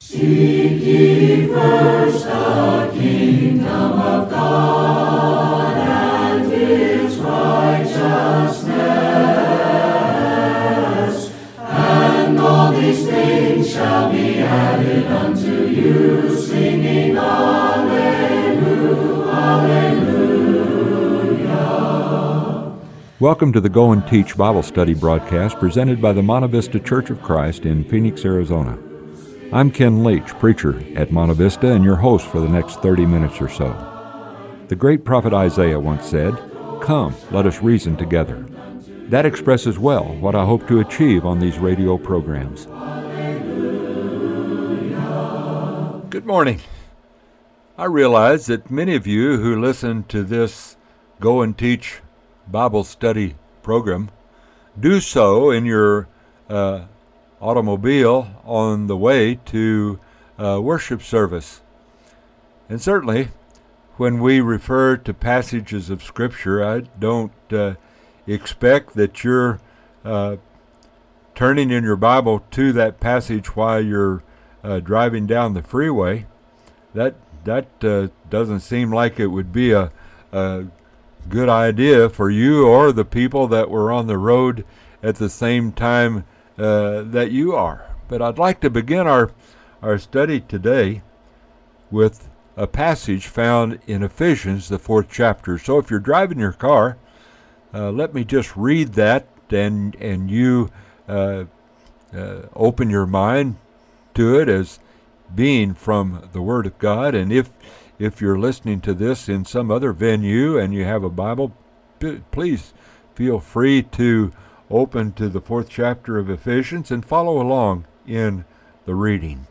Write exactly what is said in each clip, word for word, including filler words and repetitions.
Seek ye first the kingdom of God and His righteousness, and all these things shall be added unto you, singing Alleluia, Alleluia. Welcome to the Go and Teach Bible Study broadcast presented by the Monte Vista Church of Christ in Phoenix, Arizona. I'm Ken Leach, preacher at Monte Vista, and your host for the next thirty minutes or so. The great prophet Isaiah once said, "Come, let us reason together." That expresses well what I hope to achieve on these radio programs. Good morning. I realize that many of you who listen to this Go and Teach Bible Study program do so in your uh, automobile on the way to uh, worship service. And certainly, when we refer to passages of Scripture, I don't uh, expect that you're uh, turning in your Bible to that passage while you're uh, driving down the freeway. That that uh, doesn't seem like it would be a, a good idea for you or the people that were on the road at the same time Uh, that you are. But I'd like to begin our, our study today with a passage found in Ephesians, the fourth chapter. So if you're driving your car, uh, let me just read that, and and you uh, uh, open your mind to it as being from the Word of God. And if if you're listening to this in some other venue and you have a Bible, p- please feel free to open to the fourth chapter of Ephesians and follow along in the reading.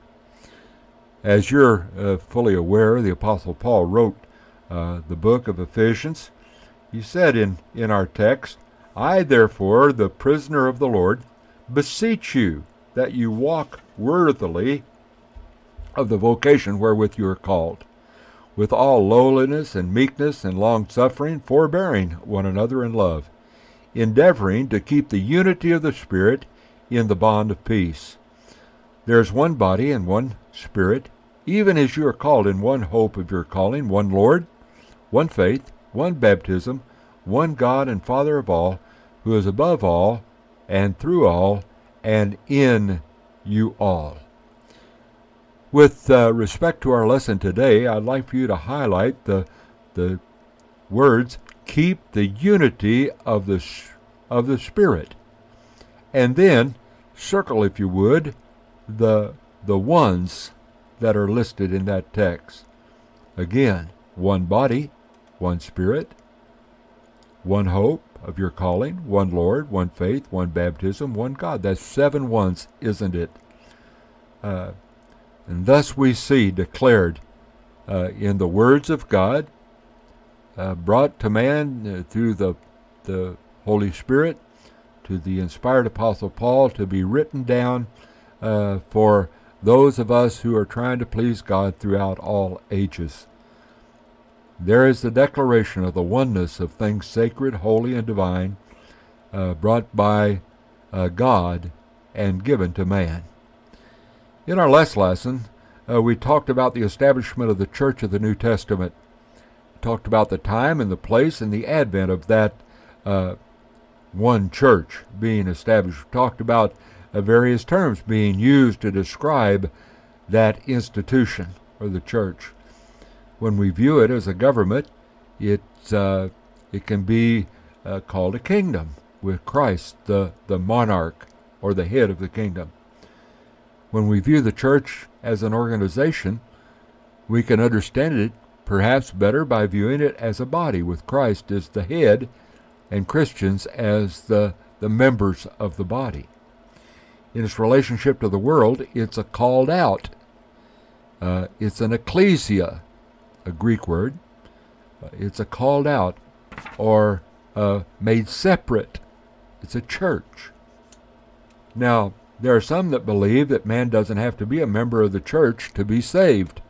As you're uh, fully aware, the Apostle Paul wrote uh, the book of Ephesians. He said in, in our text, "I therefore, the prisoner of the Lord, beseech you that you walk worthily of the vocation wherewith you are called, with all lowliness and meekness and long-suffering, forbearing one another in love, endeavoring to keep the unity of the Spirit in the bond of peace. There is one body and one Spirit, even as you are called in one hope of your calling, one Lord, one faith, one baptism, one God and Father of all, who is above all, and through all, and in you all." With uh, respect to our lesson today, I'd like for you to highlight the, the words, "keep the unity of the of the Spirit," and then circle, if you would, the the ones that are listed in that text. Again, one body, one Spirit, one hope of your calling, one Lord, one faith, one baptism, one God. That's seven ones, isn't it? Uh, and thus we see declared uh, in the words of God, Uh, brought to man uh, through the the Holy Spirit, to the inspired Apostle Paul, to be written down uh, for those of us who are trying to please God throughout all ages. There is the declaration of the oneness of things sacred, holy, and divine, uh, brought by uh, God and given to man. In our last lesson, uh, we talked about the establishment of the Church of the New Testament. Talked about the time and the place and the advent of that uh, one church being established. We talked about uh, various terms being used to describe that institution or the church. When we view it as a government, it uh, it can be uh, called a kingdom, with Christ the, the monarch or the head of the kingdom. When we view the church as an organization, we can understand it perhaps better by viewing it as a body, with Christ as the head and Christians as the, the members of the body. In its relationship to the world, it's a called out. Uh, it's an ecclesia, a Greek word. Uh, it's a called out or uh, made separate. It's a church. Now, there are some that believe that man doesn't have to be a member of the church to be saved.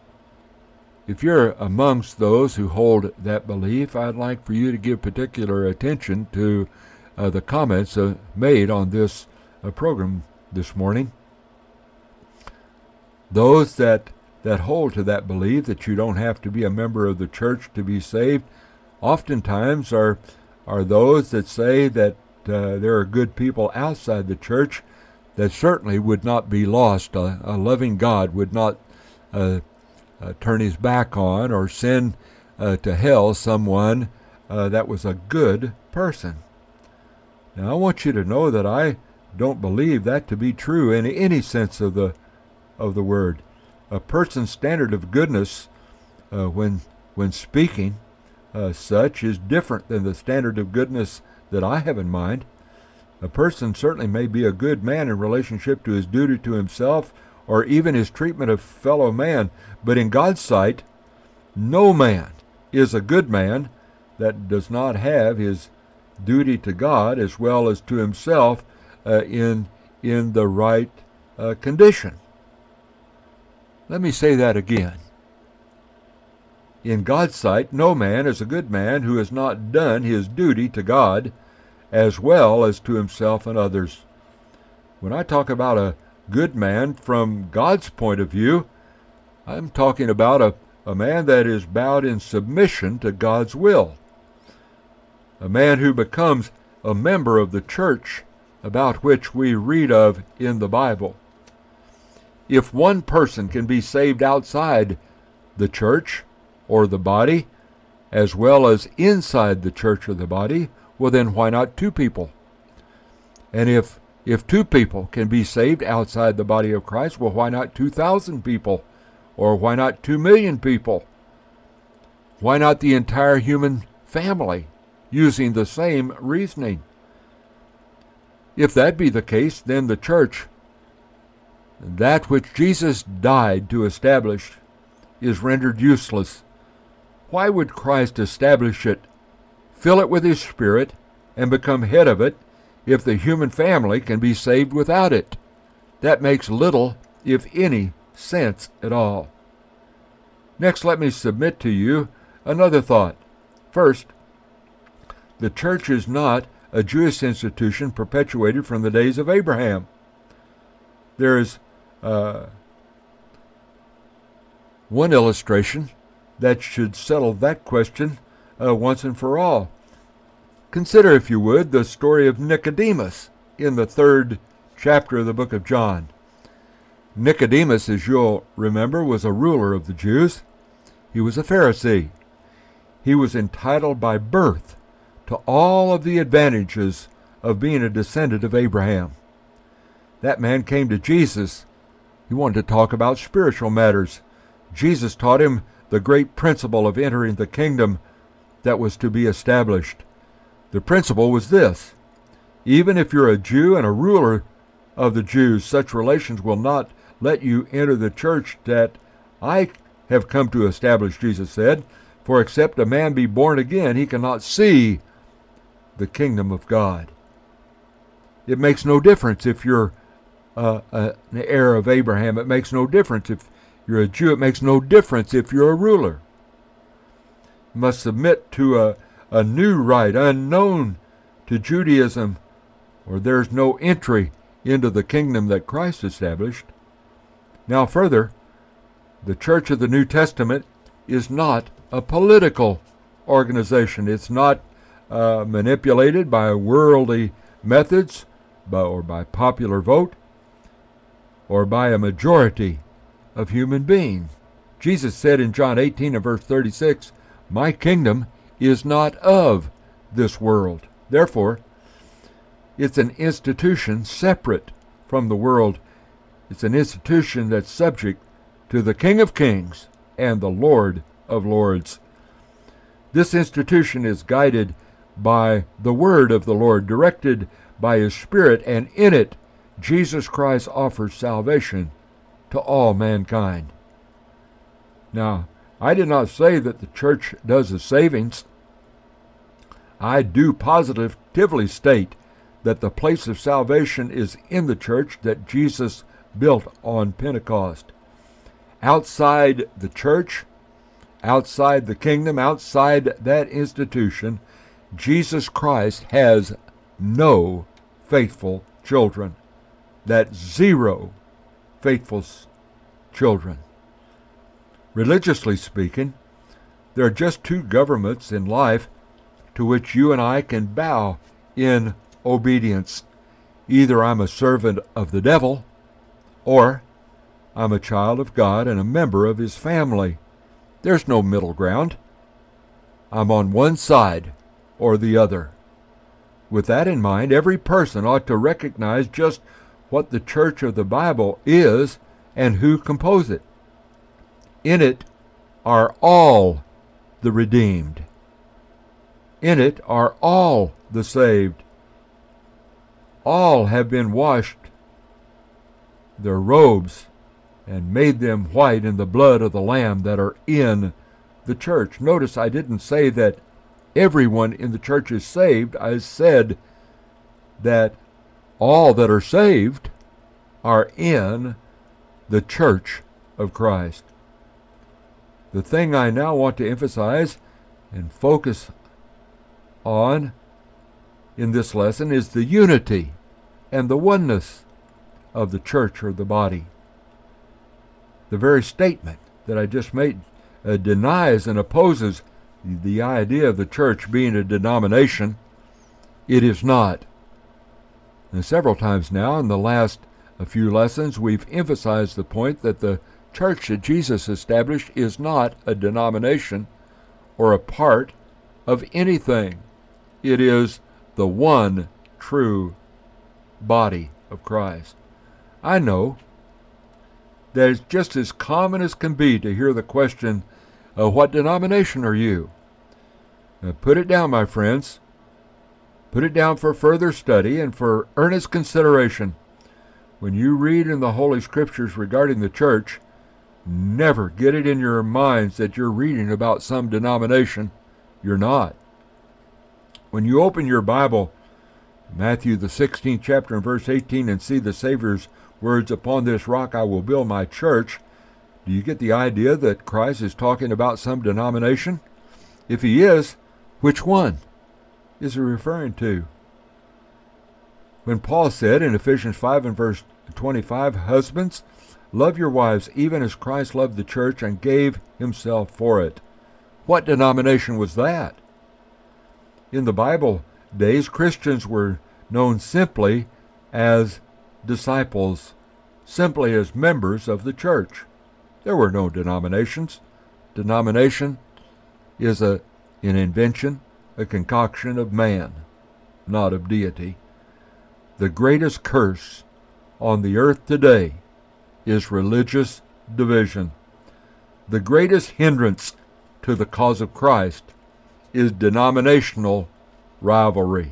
If you're amongst those who hold that belief, I'd like for you to give particular attention to uh, the comments uh, made on this uh, program this morning. Those that, that hold to that belief that you don't have to be a member of the church to be saved, oftentimes are, are those that say that uh, there are good people outside the church that certainly would not be lost. A, a loving God would not uh, uh, turn his back on or send uh, to hell someone uh, that was a good person. Now, I want you to know that I don't believe that to be true in any sense of the of the word. A person's standard of goodness, uh, when when speaking uh, such, is different than the standard of goodness that I have in mind. A person certainly may be a good man in relationship to his duty to himself or even his treatment of fellow man, but in God's sight, no man is a good man that does not have his duty to God as well as to himself uh, in in the right uh, condition. Let me say that again. In God's sight, no man is a good man who has not done his duty to God as well as to himself and others. When I talk about a good man from God's point of view, I'm talking about a, a man that is bowed in submission to God's will. A man who becomes a member of the church about which we read of in the Bible. If one person can be saved outside the church or the body, as well as inside the church or the body, well then why not two people? And if if two people can be saved outside the body of Christ, well why not two thousand people? Or why not two million people? Why not the entire human family, using the same reasoning? If that be the case, then the church, that which Jesus died to establish, is rendered useless. Why would Christ establish it, fill it with his Spirit, and become head of it, if the human family can be saved without it? That makes little, if any, sense at all. Next, let me submit to you another thought. First, the church is not a Jewish institution perpetuated from the days of Abraham. There is uh, one illustration that should settle that question uh, once and for all. Consider, if you would, the story of Nicodemus in the third chapter of the book of John. Nicodemus, as you'll remember, was a ruler of the Jews. He was a Pharisee. He was entitled by birth to all of the advantages of being a descendant of Abraham. That man came to Jesus. He wanted to talk about spiritual matters. Jesus taught him the great principle of entering the kingdom that was to be established. The principle was this: even if you're a Jew and a ruler of the Jews, such relations will not let you enter the church that I have come to establish, Jesus said. For except a man be born again, he cannot see the kingdom of God. It makes no difference if you're uh, uh, an heir of Abraham. It makes no difference if you're a Jew. It makes no difference if you're a ruler. You must submit to a, a new rite unknown to Judaism, or there's no entry into the kingdom that Christ established. Now further, the Church of the New Testament is not a political organization. It's not uh, manipulated by worldly methods by, or by popular vote or by a majority of human beings. Jesus said in John eighteen and verse thirty-six, "My kingdom is not of this world." Therefore, it's an institution separate from the world. It's an institution that's subject to the King of Kings and the Lord of Lords. This institution is guided by the word of the Lord, directed by his Spirit, and in it Jesus Christ offers salvation to all mankind. Now, I did not say that the church does the savings. I do positively state that the place of salvation is in the church that Jesus built on Pentecost. Outside the church, outside the kingdom, outside that institution, Jesus Christ has no faithful children. That's zero faithful children. Religiously speaking, there are just two governments in life to which you and I can bow in obedience. Either I'm a servant of the devil, or I'm a child of God and a member of His family. There's no middle ground. I'm on one side or the other. With that in mind, every person ought to recognize just what the church of the Bible is and who compose it. In it are all the redeemed. In it are all the saved. All have been washed their robes and made them white in the blood of the Lamb that are in the church. Notice I didn't say that everyone in the church is saved. I said that all that are saved are in the church of Christ. The thing I now want to emphasize and focus on in this lesson is the unity and the oneness of the church or the body. The very statement that I just made uh, denies and opposes the idea of the church being a denomination. It is not. And several times now in the last a few lessons we've emphasized the point that the church that Jesus established is not a denomination or a part of anything. It is the one true body of Christ. I know that it's just as common as can be to hear the question, uh, what denomination are you? Now, put it down, my friends. Put it down for further study and for earnest consideration. When you read in the Holy Scriptures regarding the church, never get it in your minds that you're reading about some denomination. You're not. When you open your Bible, Matthew the sixteenth chapter and verse eighteen, and see the Savior's words, "Upon this rock I will build my church," do you get the idea that Christ is talking about some denomination? If He is, which one is He referring to? When Paul said in Ephesians five and verse twenty-five, "Husbands, love your wives, even as Christ loved the church and gave Himself for it." What denomination was that? In the Bible days, Christians were known simply as disciples, simply as members of the church. There were no denominations. Denomination is a, an invention, a concoction of man, not of deity. The greatest curse on the earth today is religious division. The greatest hindrance to the cause of Christ is denominational rivalry.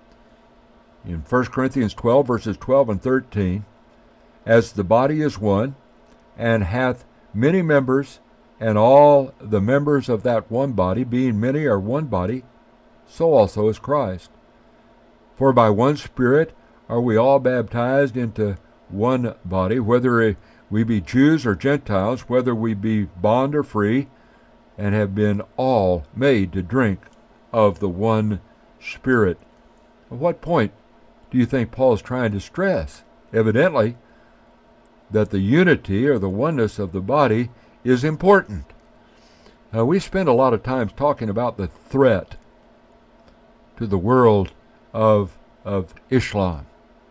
In First Corinthians twelve, verses twelve and thirteen, "As the body is one, and hath many members, and all the members of that one body, being many, are one body, so also is Christ. For by one Spirit are we all baptized into one body, whether we be Jews or Gentiles, whether we be bond or free, and have been all made to drink of the one Spirit." At what point do you think Paul is trying to stress? Evidently, that the unity or the oneness of the body is important. Uh, we spend a lot of time talking about the threat to the world of, of Islam.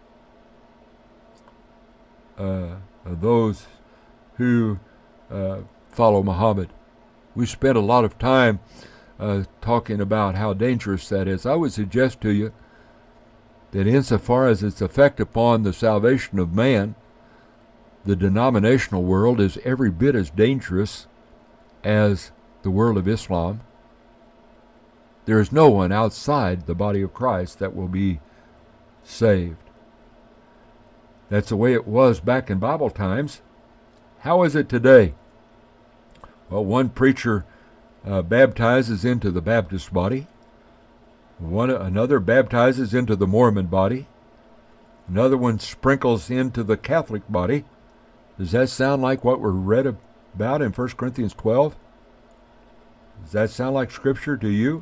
Uh, those who uh, follow Muhammad. We spent a lot of time uh, talking about how dangerous that is. I would suggest to you that insofar as its effect upon the salvation of man, the denominational world is every bit as dangerous as the world of Islam. There is no one outside the body of Christ that will be saved. That's the way it was back in Bible times. How is it today? Well, one preacher uh, baptizes into the Baptist body. One, another baptizes into the Mormon body. Another one sprinkles into the Catholic body. Does that sound like what we're read about in First Corinthians twelve? Does that sound like Scripture to you?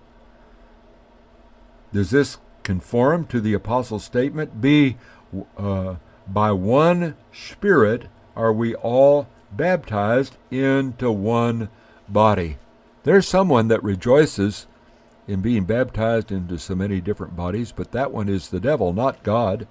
Does this conform to the Apostle's statement? Be uh, by one Spirit are we all baptized into one body. There's someone that rejoices in being baptized into so many different bodies, but that one is the devil, not God.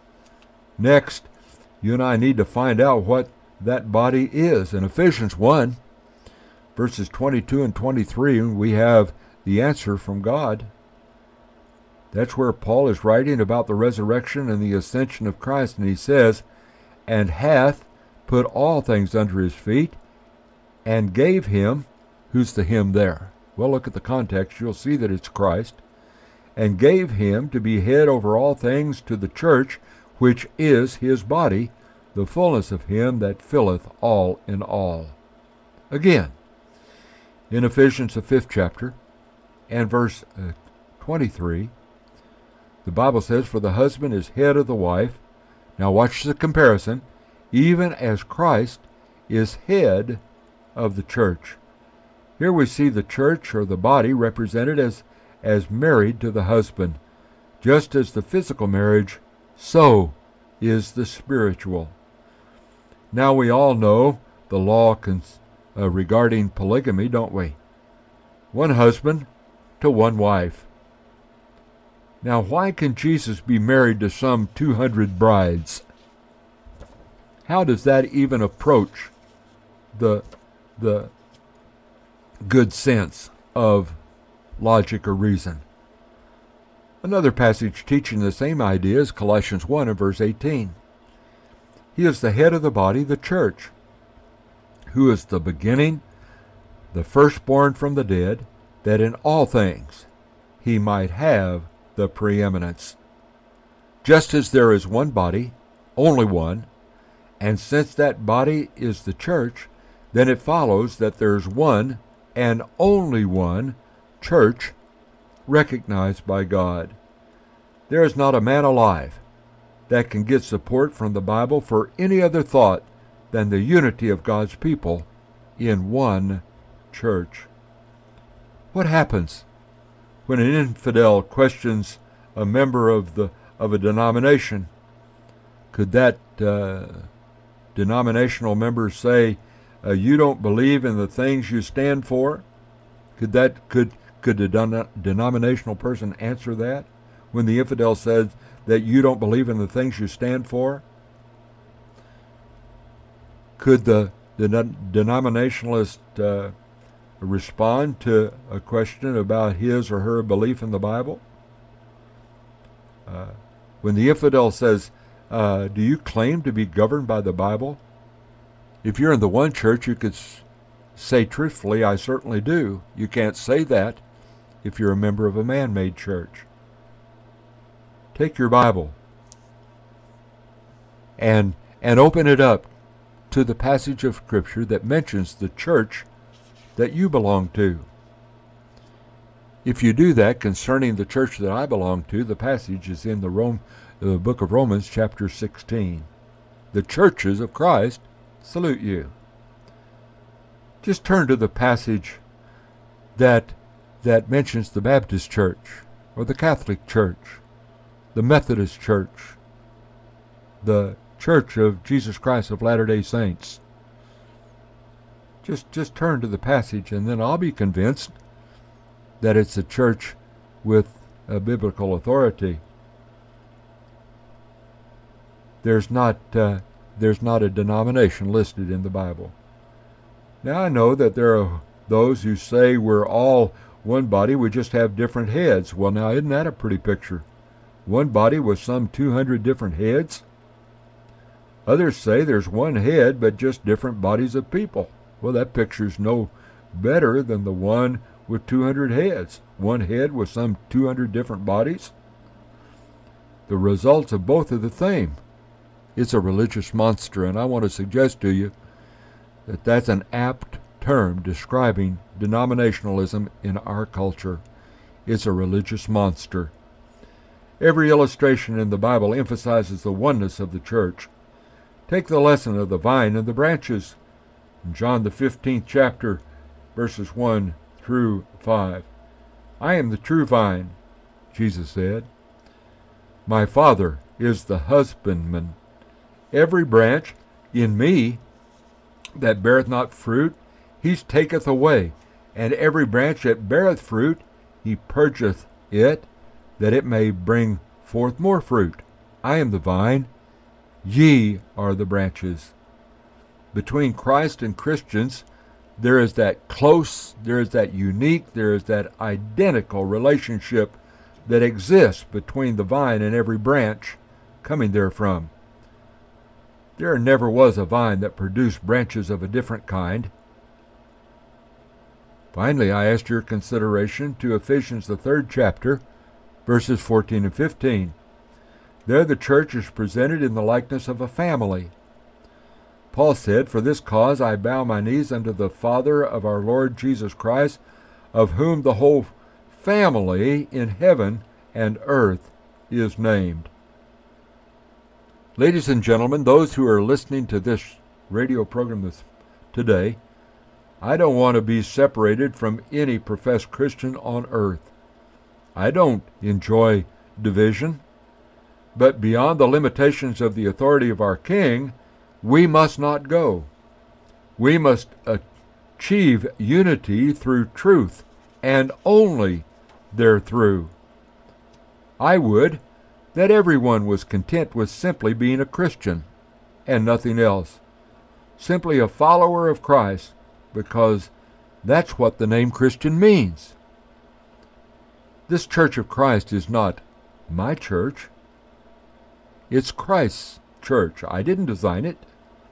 Next, you and I need to find out what that body is. In Ephesians one, verses twenty-two and twenty-three, we have the answer from God. That's where Paul is writing about the resurrection and the ascension of Christ, and he says, "And hath put all things under his feet, and gave him," who's the him there? Well, look at the context, you'll see that it's Christ, "and gave him to be head over all things to the church, which is his body, the fullness of him that filleth all in all." Again, in Ephesians, the fifth chapter, and verse uh, twenty-three, the Bible says, "For the husband is head of the wife." Now watch the comparison. "Even as Christ is head of the church." Here we see the church, or the body, represented as, as married to the husband. Just as the physical marriage, so is the spiritual. Now we all know the law cons- uh, regarding polygamy, don't we? One husband to one wife. Now why can Jesus be married to some two hundred brides? How does that even approach the, the good sense of logic or reason? Another passage teaching the same idea is Colossians one and verse eighteen. "He is the head of the body, the church, who is the beginning, the firstborn from the dead, that in all things he might have the preeminence." Just as there is one body, only one, and since that body is the church, then it follows that there's one and only one church recognized by God. There is not a man alive that can get support from the Bible for any other thought than the unity of God's people in one church. What happens when an infidel questions a member of the of a denomination? Could that uh, denominational member say, uh, "You don't believe in the things you stand for"? Could that could could the den- denominational person answer that when the infidel says that you don't believe in the things you stand for? Could the, the denominationalist uh, respond to a question about his or her belief in the Bible? Uh, when the infidel says, uh, "Do you claim to be governed by the Bible?" If you're in the one church, you could s- say truthfully, "I certainly do." You can't say that if you're a member of a man-made church. Take your Bible and and open it up to the passage of Scripture that mentions the church that you belong to. If you do that concerning the church that I belong to, the passage is in the Rome, the book of Romans, chapter sixteen. "The churches of Christ salute you." Just turn to the passage that that mentions the Baptist church, or the Catholic church, the Methodist church, the Church of Jesus Christ of Latter-day Saints. Just, just turn to the passage, and then I'll be convinced that it's a church with a biblical authority. There's not, uh, there's not a denomination listed in the Bible. Now I know that there are those who say we're all one body, we just have different heads. Well, now isn't that a pretty picture? One body with some two hundred different heads? Others say there's one head, but just different bodies of people. Well, that picture's no better than the one with two hundred heads. One head with some two hundred different bodies. The results of both are the same. It's a religious monster, and I want to suggest to you that that's an apt term describing denominationalism in our culture. It's a religious monster. Every illustration in the Bible emphasizes the oneness of the church. Take the lesson of the vine and the branches in John the fifteenth chapter, verses one through five. "I am the true vine," Jesus said. "My Father is the husbandman. Every branch in me that beareth not fruit, he taketh away. And every branch that beareth fruit, he purgeth it, that it may bring forth more fruit. I am the vine, ye are the branches. Between Christ and Christians, there is that close, there is that unique, there is that identical relationship that exists between the vine and every branch coming therefrom. There never was a vine that produced branches of a different kind. Finally, I ask your consideration to Ephesians, the third chapter, verses fourteen and fifteen. There the church is presented in the likeness of a family. Paul said, For this cause I bow my knees unto the Father of our Lord Jesus Christ, of whom the whole family in heaven and earth is named. Ladies and gentlemen, those who are listening to this radio program this, today, I don't want to be separated from any professed Christian on earth. I don't enjoy division, but beyond the limitations of the authority of our King, we must not go. We must achieve unity through truth, and only therethrough. I would that everyone was content with simply being a Christian and nothing else, simply a follower of Christ, because that's what the name Christian means. This Church of Christ is not my church. It's Christ's church. I didn't design it.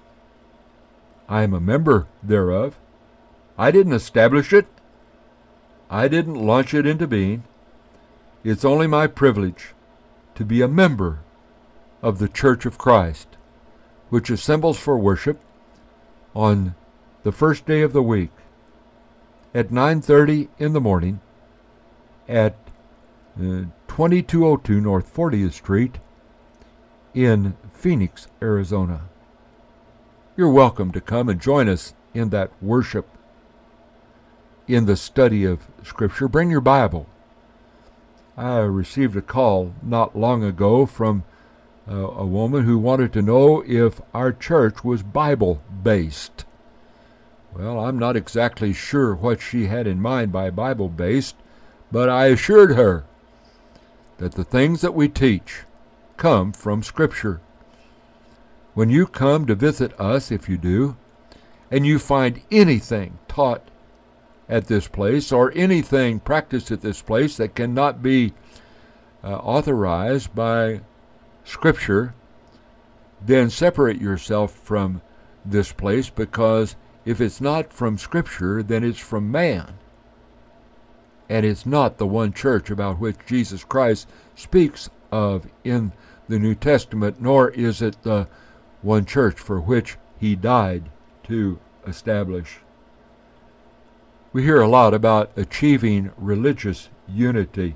I am a member thereof. I didn't establish it. I didn't launch it into being. It's only my privilege to be a member of the Church of Christ, which assembles for worship on the first day of the week at nine thirty in the morning at uh, twenty-two oh two North fortieth Street in Phoenix, Arizona. You're welcome to come and join us in that worship, in the study of Scripture. Bring your Bible. I received a call not long ago from uh, a woman who wanted to know if our church was Bible-based. Well, I'm not exactly sure what she had in mind by Bible-based, but I assured her that the things that we teach come from Scripture. When you come to visit us, if you do, and you find anything taught at this place or anything practiced at this place that cannot be uh, authorized by Scripture, then separate yourself from this place, because if it's not from Scripture, then it's from man. And it's not the one church about which Jesus Christ speaks of in the New Testament, nor is it the one church for which he died to establish. We hear a lot about achieving religious unity,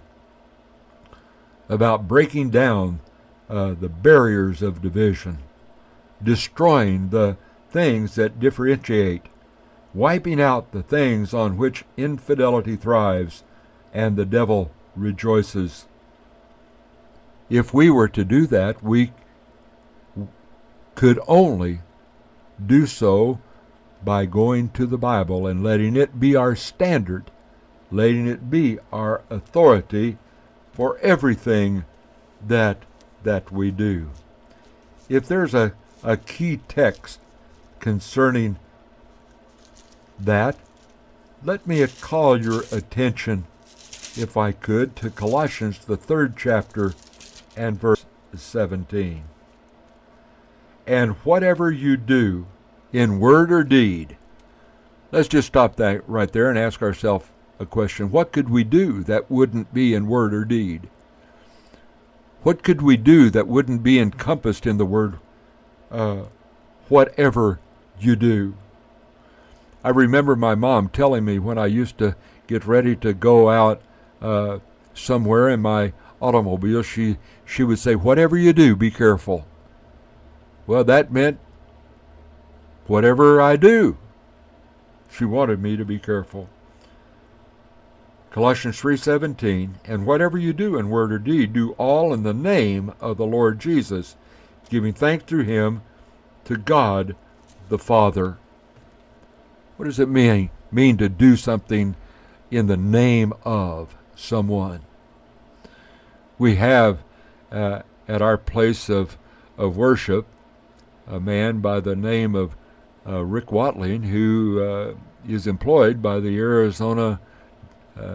about breaking down uh, the barriers of division, destroying the things that differentiate, wiping out the things on which infidelity thrives and the devil rejoices. If we were to do that, we could only do so by going to the Bible and letting it be our standard, letting it be our authority for everything that that we do. If there's a, a key text concerning that, let me call your attention, if I could, to Colossians, the third chapter and verse seventeen. And whatever you do, in word or deed. Let's just stop that right there and ask ourselves a question. What could we do that wouldn't be in word or deed? What could we do that wouldn't be encompassed in the word, uh, whatever you do? I remember my mom telling me when I used to get ready to go out uh, somewhere in my automobile, she, she would say, whatever you do, be careful. Well, that meant whatever I do. She wanted me to be careful. Colossians three seventeen, and whatever you do in word or deed, do all in the name of the Lord Jesus, giving thanks through him to God the Father. What does it mean, mean to do something in the name of someone? We have uh, at our place of, of worship a man by the name of uh, Rick Watling, who uh, is employed by the Arizona uh,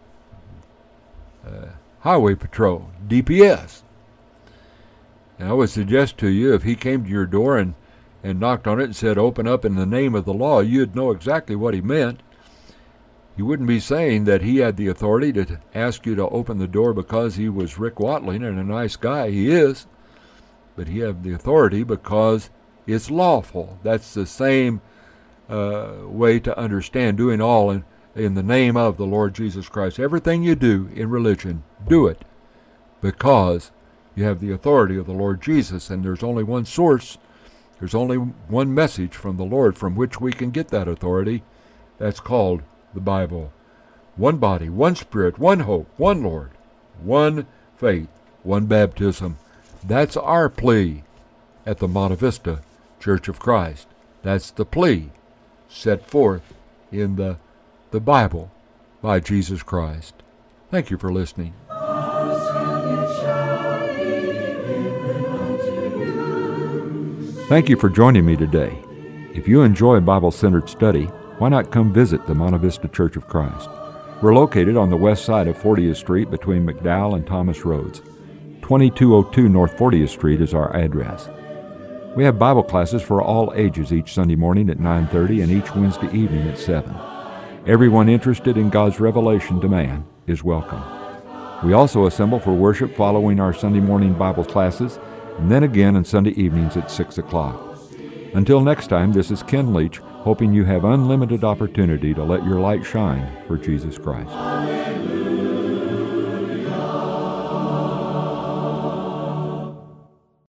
uh, Highway Patrol, D P S. And I would suggest to you, if he came to your door and, and knocked on it and said, "Open up in the name of the law," you'd know exactly what he meant. He wouldn't be saying that he had the authority to ask you to open the door because he was Rick Watling and a nice guy. He is. But he had the authority because it's lawful. That's the same uh, way to understand doing all in, in the name of the Lord Jesus Christ. Everything you do in religion, do it because you have the authority of the Lord Jesus, and there's only one source. There's only one message from the Lord from which we can get that authority. That's called the Bible. One body, one Spirit, one hope, one Lord, one faith, one baptism. That's our plea at the Monte Vista Church of Christ. That's the plea set forth in the, the Bible by Jesus Christ. Thank you for listening. Thank you for joining me today. If you enjoy Bible-centered study, why not come visit the Monte Vista Church of Christ? We're located on the west side of fortieth Street between McDowell and Thomas Roads. twenty-two oh two North fortieth Street is our address. We have Bible classes for all ages each Sunday morning at nine thirty and each Wednesday evening at seven. Everyone interested in God's revelation to man is welcome. We also assemble for worship following our Sunday morning Bible classes, and then again on Sunday evenings at six o'clock. Until next time, this is Ken Leach, hoping you have unlimited opportunity to let your light shine for Jesus Christ.